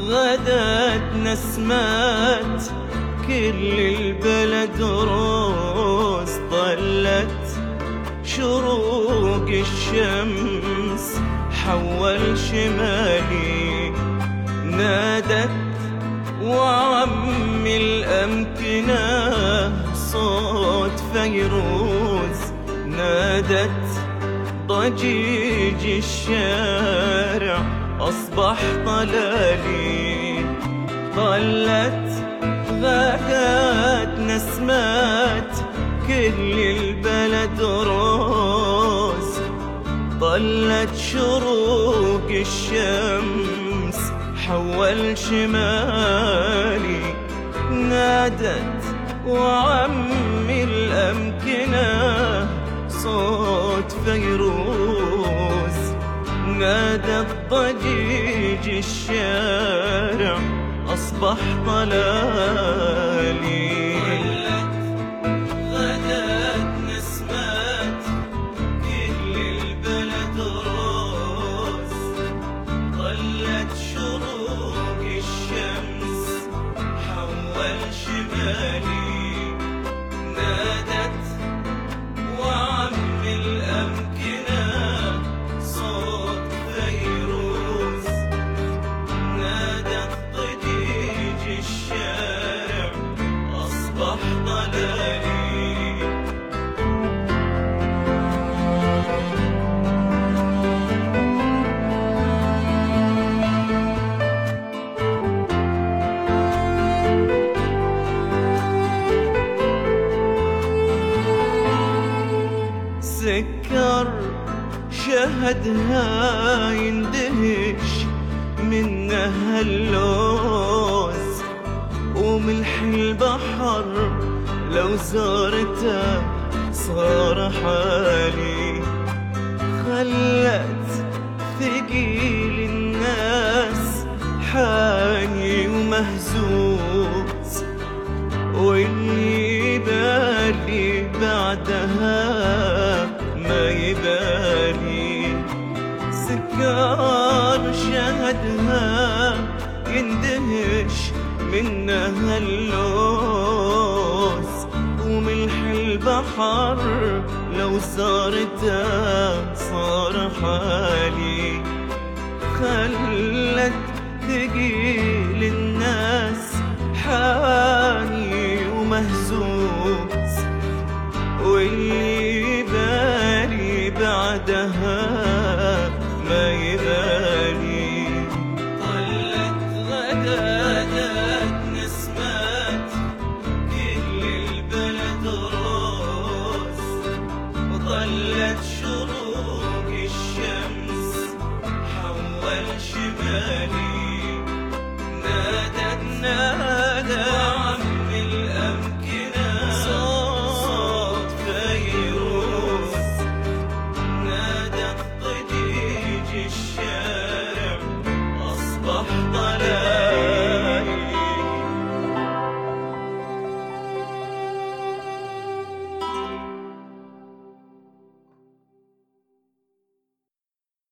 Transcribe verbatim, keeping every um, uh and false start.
غدت نسمات كل البلد روز، طلت شروق الشمس حول شمالي، نادت وعم الأمكنة صوت فيروز، نادت ضجيج الشارع أصبح طلالي، طلت غدت نسمات كل البلد روز، طلت شروق الشمس حول شمالي، نادت وعم الأمكنة صوت فيروز، نادت ضجيج الشارع أصبح طلالي. غدت نسمات كل البلد روز، طلت شروق الشمس حول شمالي، نادت وعم الأمكنة صوت فيروز، نادت ضجيج الشارع أصبح طلالي. سكر شهدها يندهش منها اللوز، وملح البحر لو زارته صار حالي، خلت ثقيل الناس حاني ومهزوز، واللي بالي بعدها ما يبالي. سكر شهدها يندهش منها اللوز، وملح البحر لو زارته صار حالي، خلت ثقيل الناس حاني ومهزوز، واللي بالي بعدها ما يبالي. طلت غدت نسمات كل البلد روز، وطلت شروق الشمس حول شمالي، نادت نادت وعم الأمكنة صوت فيروز، نادت ضجيج الشارع أصبح طلال.